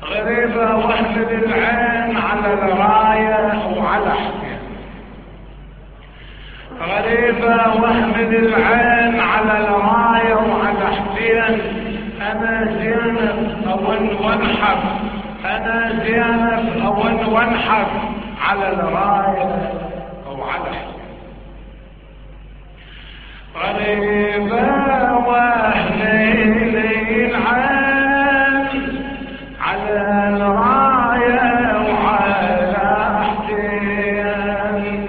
غريبة واحمد العين على الراية وعلى حسين. غريبة واحمد العين على الراية وعلى حسين. انا زينب اون وانحب، انا زينب اون وانحب على الراية وعلى حسين. غريبة واحمد العين على الراية وعلى حسين.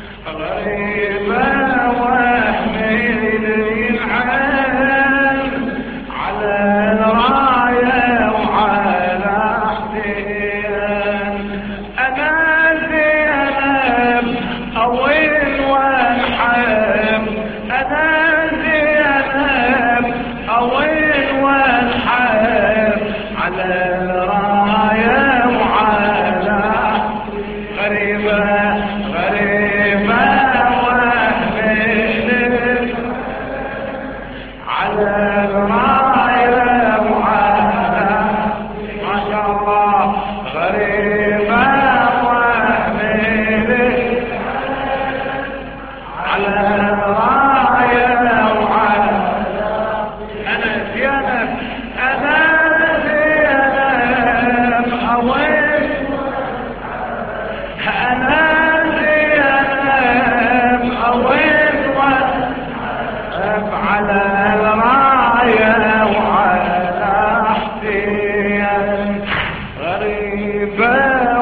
غريبة واحمل العين على الراية وعلى حسين. أنا زينب أوين وانحب، أنا زينب أوين وانحب على الراية وعلى. غريبة غريبة واحمل على الراية وعلى، ما شاء الله. غريبة واحمل على الراية وعلى. أنا زينب أنا أوين، أنا زينب أوين وانحب على الراية وعلى حسين. غريبة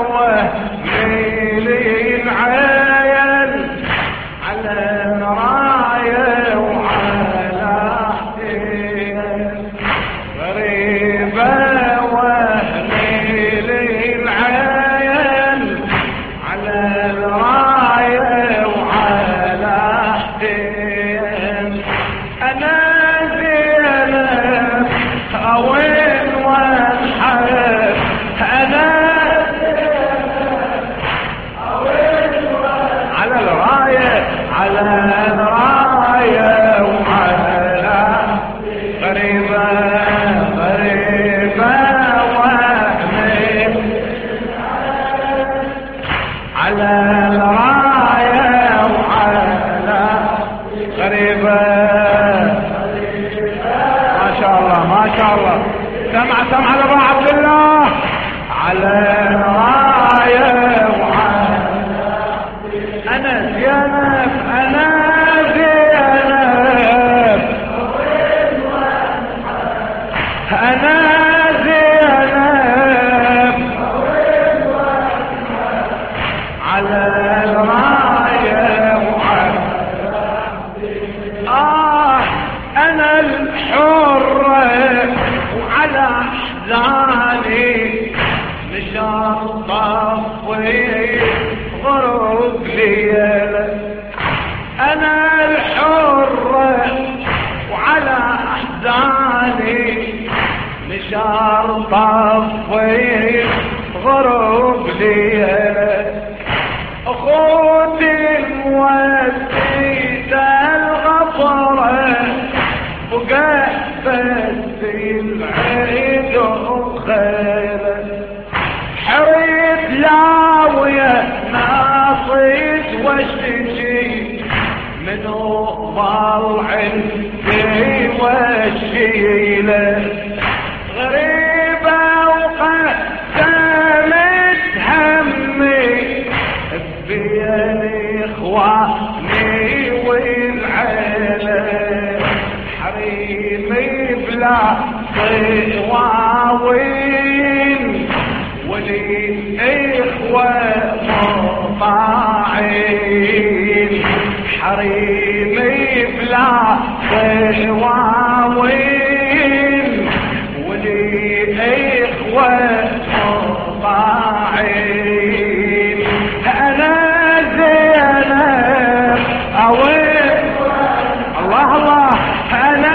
واحمل العين على الراية وعلى حسين. غريبة واحمل العين على الراية وعلى حسين. أنا زينب أوين وانحب، أنا أوين على الراية على الراية وعلى. غريبة غريبة واحمل على الراية وعلى. غريبة ما شاء الله ما شاء الله. سمع لابو عبد الله على الراية وعلى. أنا زينب أنا زينب أنا زينب على الراية وعلى. أنا الحرة وعلى أحزاني مشان طفي غروب ليلة. أنا الحرة وعلى أحزاني مشان طفي غروب ليلة. أخوتي الموسيدة الغفرة وقفت العيد وخيرة. حريت لاوية ناصيت واشتكي منو ضل عندي واشيله. غريبة وقسمت همي بين اخواني والعيلة. حريمي بلا صواوين ولي اخوة مطاعين. حريمي بلا صواوين ولي اخوة مطاعين. انا زينب اوين الله الله. انا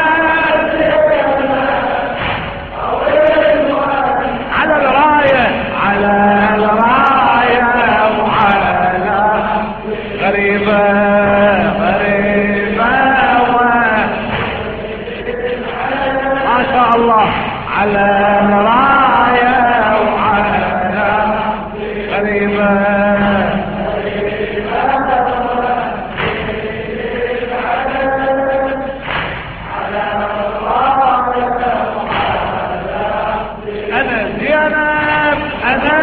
على الراية على الراية وعلى. غريبة غريبة ما شاء الله على الراية زينب انا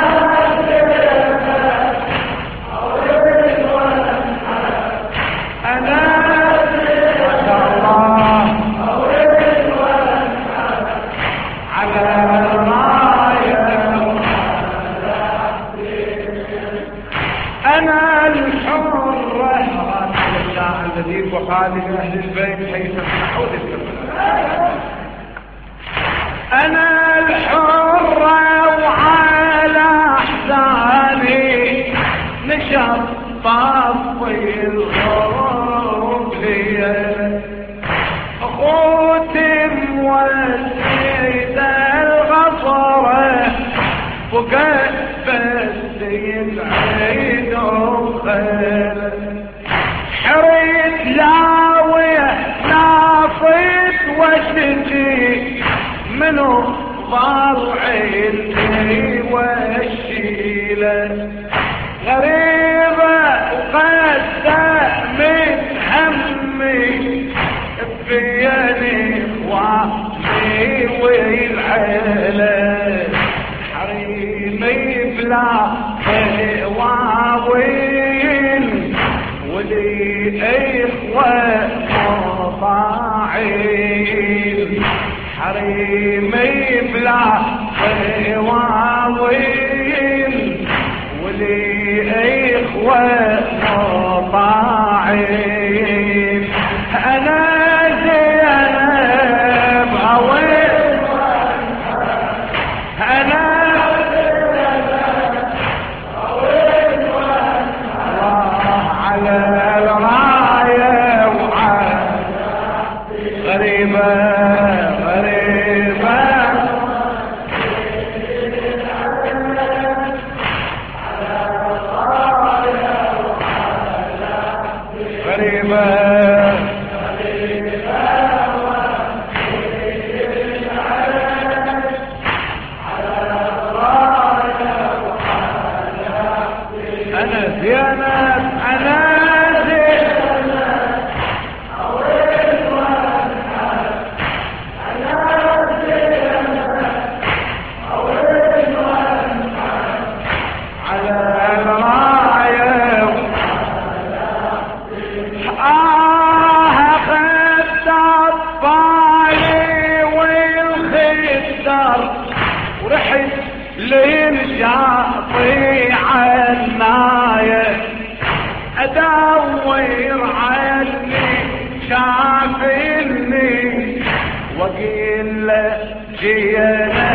وخالد أهل البيت حيث تحول أنا الحرة وعلى أحزاني نشط طفي الغروب لي أخوتي موسيدة الغصرة فقد بس العيد وخير حريت لاوية نافت واشتكي منو ضلعي والشيلة غريبة وقد من همي بيني اخواني والعيلة حريمي بلا واويل ولي اخوة مطاعين حريمي بلا واويل ولي اخوة مطاعين انا زينب اويل انا للشاطئ عناية أدور عني شافني وقيل له جينا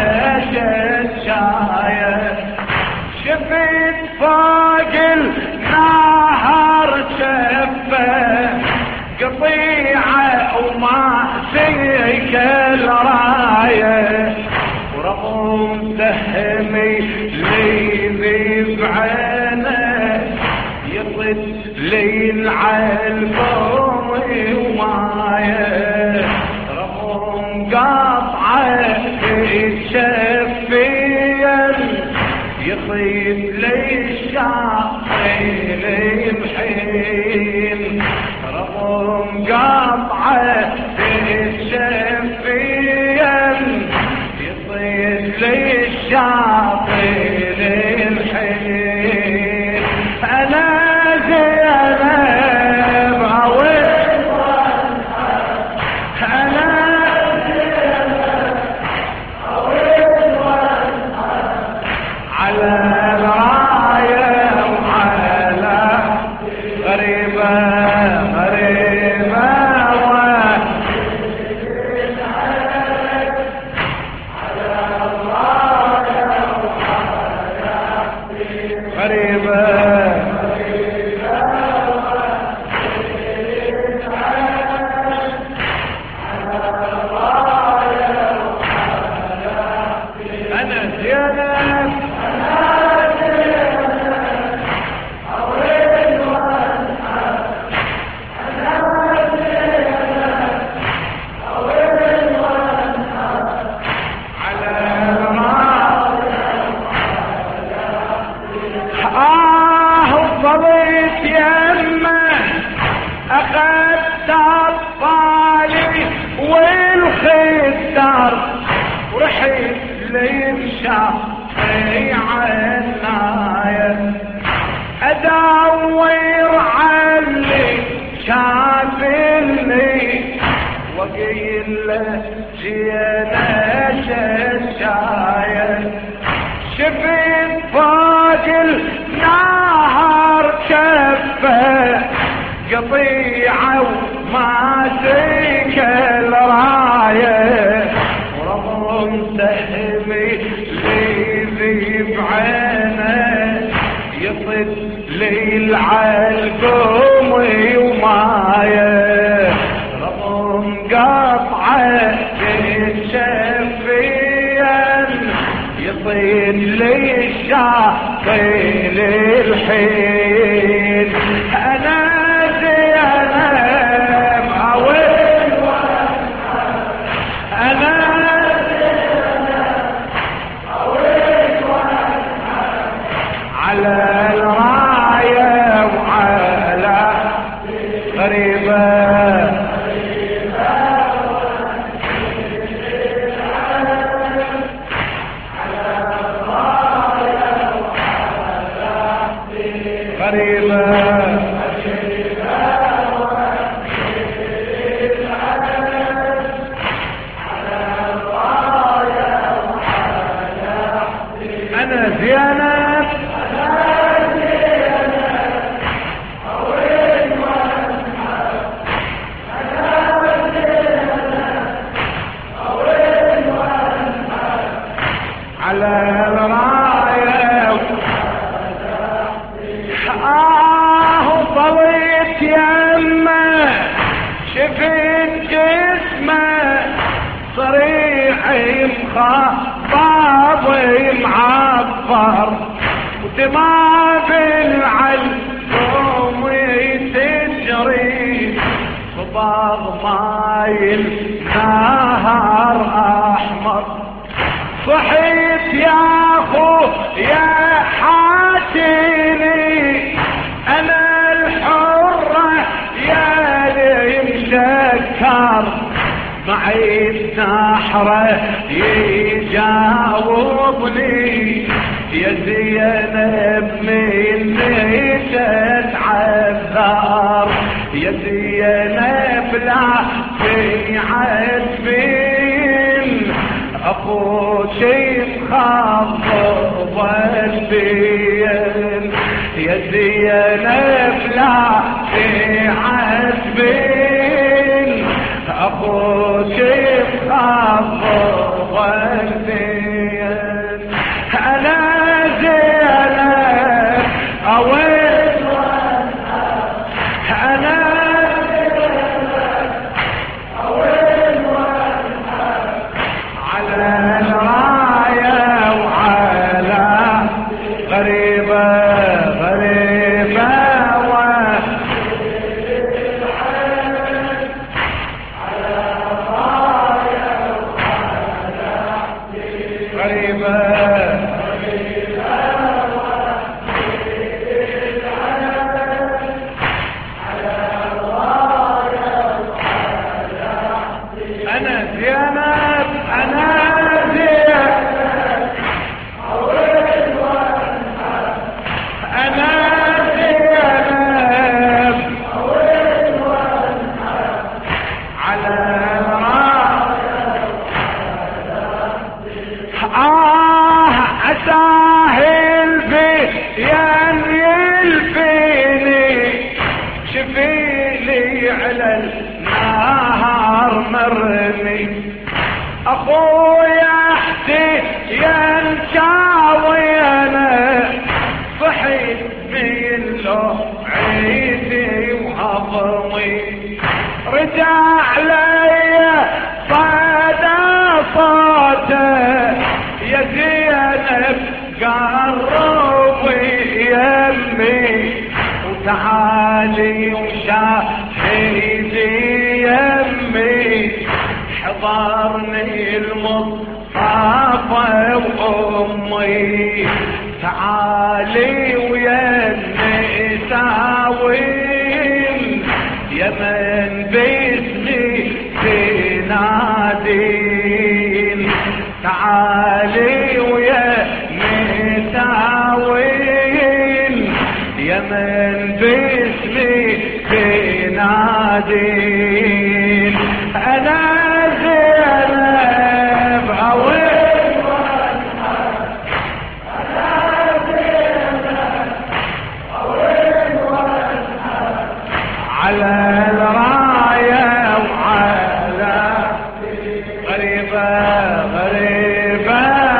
شاية شفت فوق النهر شفه قطيعة وما سيك الراية ورغم سهمي لي بعينه يطل لي العلبوم ومايه رغم قطعه الشفيه يطيب لي الشاطئ للحين رغم قطعه الشفيه لي الشاطئ للحين أنا زينب أويل أنا زينب أويل على الراية وعلى غريبة أخذت أطفالي والخدار ورحت لي الشافي عناية ادور علي شافني وقيل له جينا شاية شفت فوق النهر كفه قطيعة وماسك الراية ورغم سهمي لي بعينه يصد لي العلقوم ومايه رغم قطعة الشفيا يصيد لي الشافي للحين انا خاطب معبر ودماغ العلقوم تجري صباغ ماي النهر احمر صحيت يا اخو يا حاتيني انا الحرة يا لي مشكر معي السحرة يجاوبني يا زينب مني تتعذر يا زينب لا في عتبين اخوك مخضب الدين يا زينب لا في عتبين اخوك مخضب الدين انا زينب اوين انا زينب اوين على الرايه وعلى غريبه اخويا احتيان شاوينا صحيت من له عيدي وعظمي رجع لي صدى صوته يا زينب قربي يمي وتعالي وشاهدي يمي حضرني المصطفى وامي تعالي ويا النساوين يا من باسمي تنادين تعالي ويا ينادين أنا زينب أوين وانحب أنا زينب أوين وانحب على الراية وعلى غريبة غريبة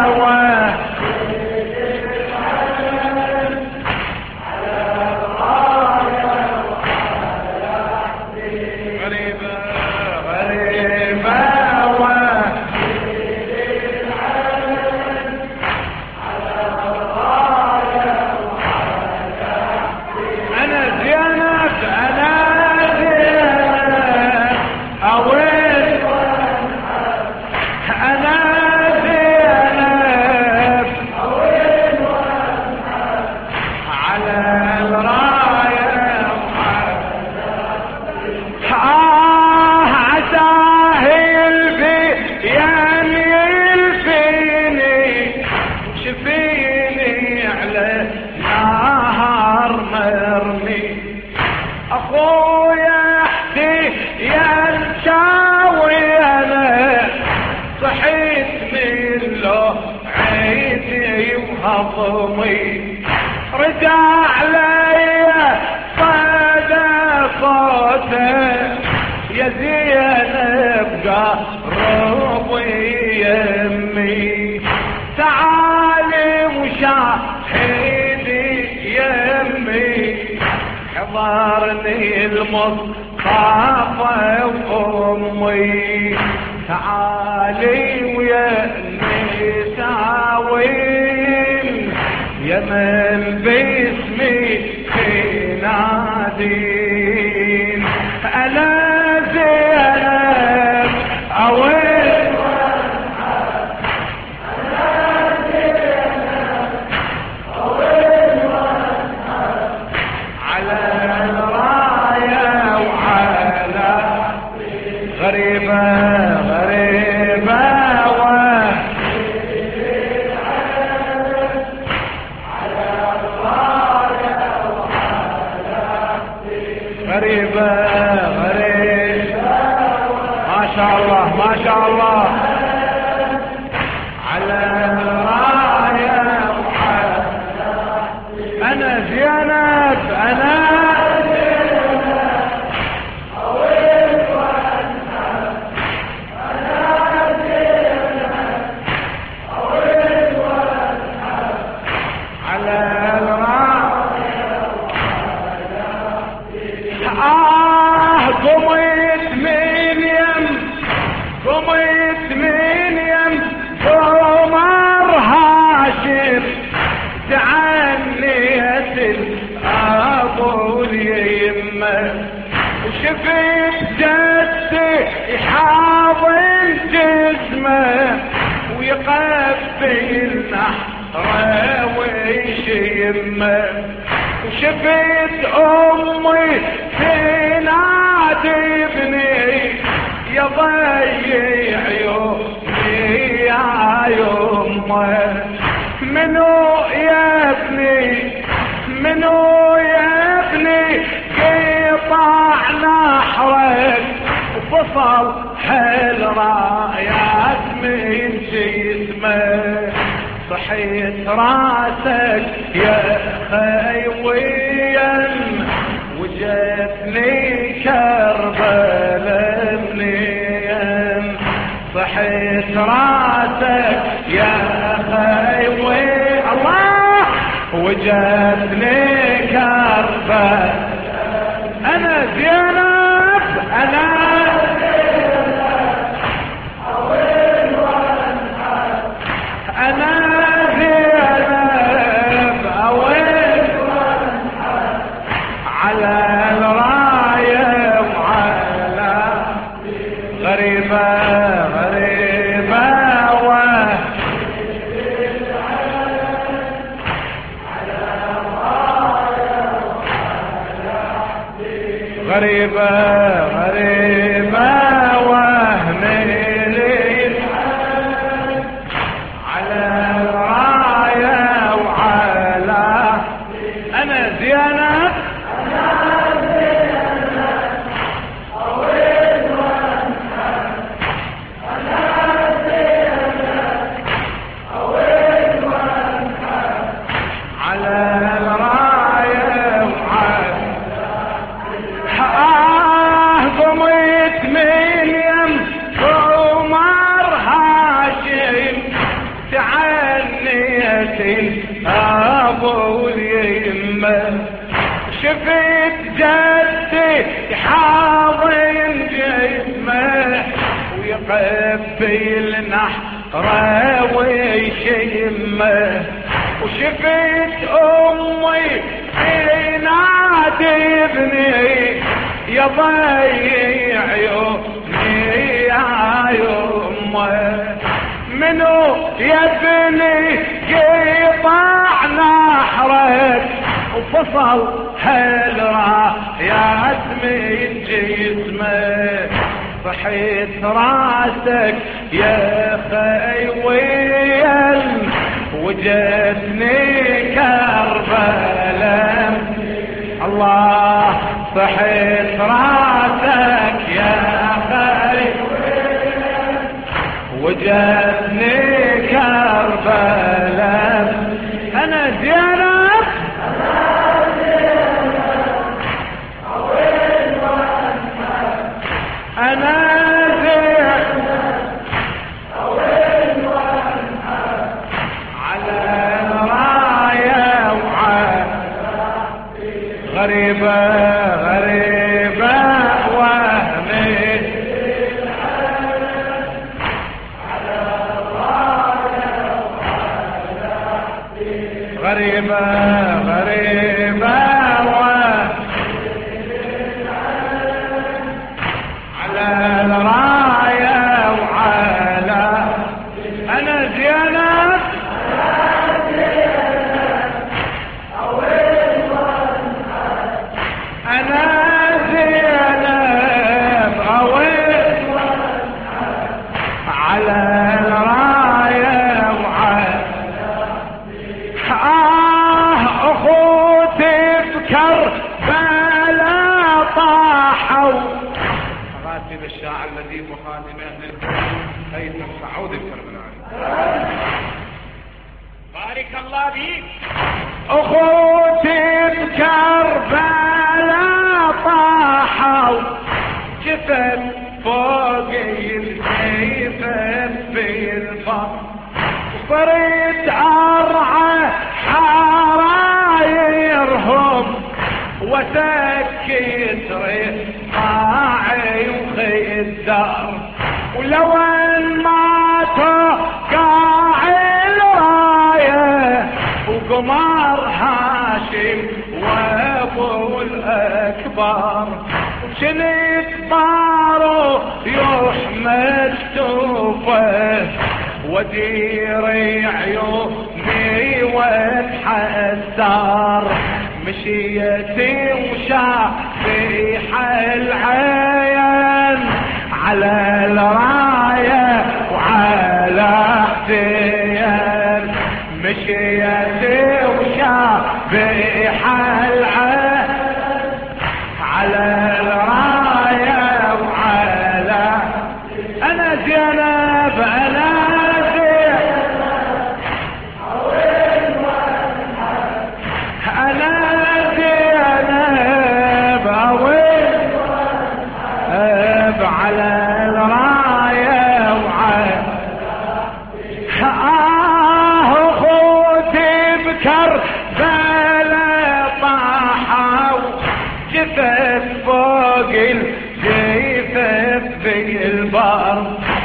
أخويا يا الشاوي أنا صحيت من له عيدي وهضمي رجع لي صدى صوته يا زينب قربي يمي تعالي وشاهدي يمي حضرني المصطفى وامي تعالي ويا النساوين يا من باسمي تنادين انا زينب اوين وانحب انا زينب اوين وانحب على الراية وعلى غريبة غريبة غريبة غريبة ما شاء الله ما شاء الله على الراية وعلى أنا زينب أنا قمت من يم قمت من يم عمر هاشم تعنيت الابو اليمه وشفت جدي يحاضن جسمه ويقبل نحره ويشمه وشفت امي تنادي ابني يا ضيع يومي يا يمه منو يا ابني منو يا ابني قطع نحرك وفصل حل رايات من جسمه صحيت راسك يا خيويا وجتني كربلاء منين صحيت راسك يا خيوي الله وجتني كربلاء انا زينب انا انا على الراية وعلى غريبة غريبة غريبة غريبة وهميلي على الراية وعلى أنا زينب ابو اليمه، شفت جدي يحاضن جسمه ويقبل نحره ويشمه، وشفت امي تنادي ابني يا ضيع يومي يا يمه، منو يا ابني قطع نحرك وفصل هالرايات من جسمه، صحيت راسك يا خيويل وجتني كربلاء، الله صحيت راسك يا خيويل وجتني كربلاء، انا زينب أنا زين على الراية غريبة غريبة وهمي على الراية غريبة غريبة الراية وعلى أنا زينب أنا زينب أويل على الراية وعلى أخوتي بكربلاء طاحوا راتب الشاعر الذي مخادم اهل البيت هيثم سعود الكربلائي بارك الله فيك. اخوتي بكربلاء طاحوا جثث فوق الجيفة بالبر، صرت ارعى حرايرهم وسكت رقاعي وخدار، ولو ان ماتوا قاعي الرايه وقمر هاشم وابو الاكبر، وشنت بارو يحمد توفه ودير عيوني واتحسر، مشيتي وشافيح العين على الراية وعلى حسين، مشيتي وشافيح العين على الراية وعلى أنا زينب أنا على الراية وعلى اخوتي بكربلاء طاحوا جثث فوق الجيفة بالبر،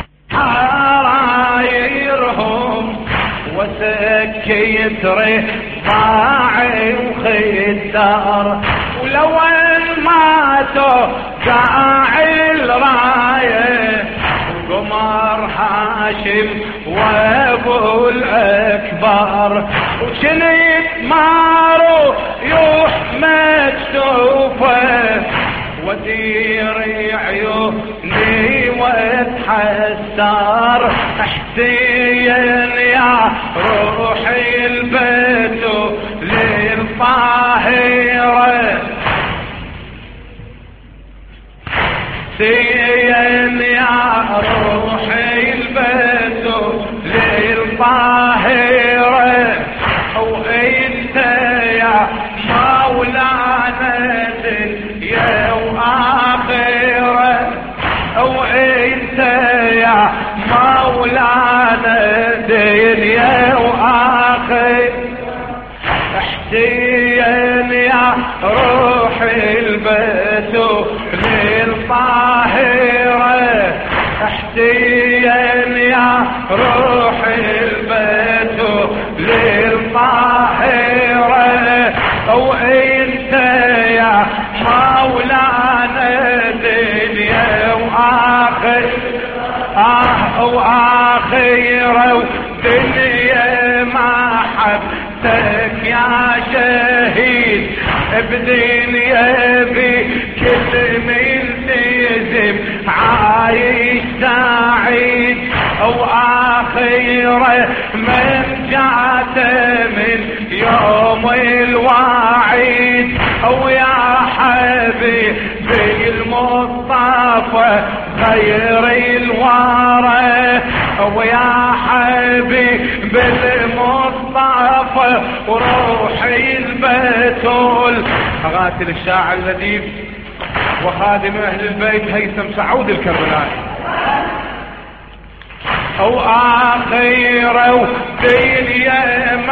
حرايرهم وسكيت رفاعي وخدار، ولو ان ماتوا قاعي الراية وقمر هاشم وابو الاكبر، وشنت مارو يحمد توفه ودير عيوني واتحسر، حسين يا روحي البيت للطاهرة، حسين يا روحي البيت للطاهرة، وانت يا مولانا دنيا واخرة، وانت يا مولانا دنيا واخرة، احتيا يا روح البتول الطاهرة، احتيا يا روح البتول الطاهرة، وانت يا مولانا دنيا واخره ودنيا محبتك يا شهيد، بدنيا بكل من تزم عايش سعيد، واخره من جات من يوم الوعيد، ويا حبيبي المصطفى غير الورى، ويا حبيبي المصطفى وروحي البتول. أغاتل الشاعر الأديب وخادم أهل البيت هيثم سعود الكربلائي. وآخره ودنيا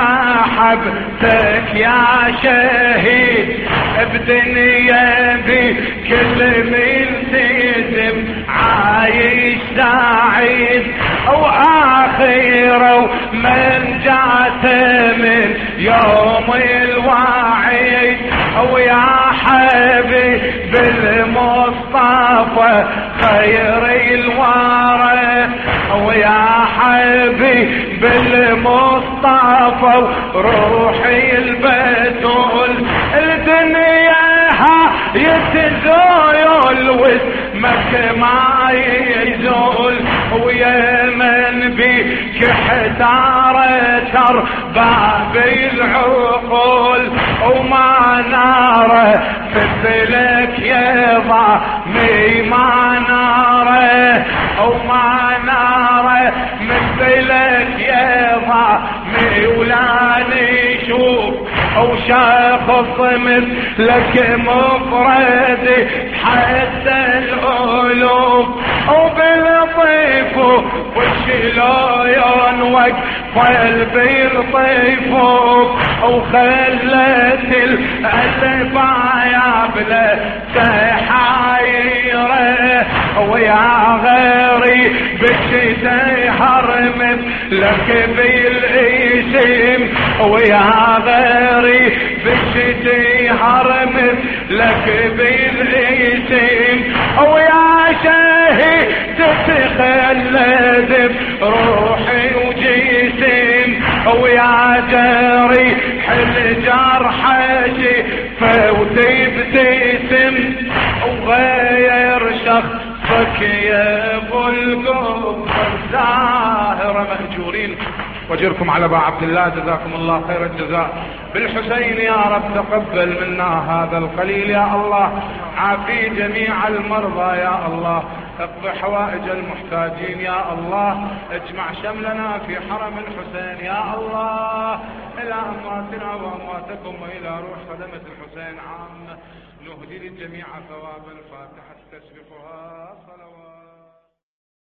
محبتك يا شهيد، بدنيا بكل من تزم عايش سعيد، واخره من جات من يوم الوعيد، ويا حبيب المصطفى خير الورى، ويا حبيب المصطفى روحي البتول. الدنيا يتزول واسمك ما يزول، ويا من بك احتارت ارباب العقول، وما ناره مثلك يضع ما ناره، وما ناره مثلك يضع ولا نشوف، او شخص مثلك مفرد حتى الالوف، وبالطيف والشلون وقف بالطيفوف، وخلت الألفايا بلا سحايره، ويا غيري بالشتاء حرمت لك بالاسم، ويا غيري بالشتاء حرمت لك بالاسم، ويا شهيد تتخلد بروحي وجسم، ويا جاري حل جرحتي وتبتسم، وغير شخصك يا ابو القلب الزاهرة. مهجورين واجركم على ابا عبد الله جزاكم الله خير الجزاء. بالحسين يا رب تقبل منا هذا القليل يا الله، عافي جميع المرضى يا الله، اقض حوائج المحتاجين يا الله، اجمع شملنا في حرم الحسين يا الله، الى امواتنا وامواتكم والى روح خدمة الحسين عامة، نهدي للجميع ثواب الفاتحة تسبقها صلوات.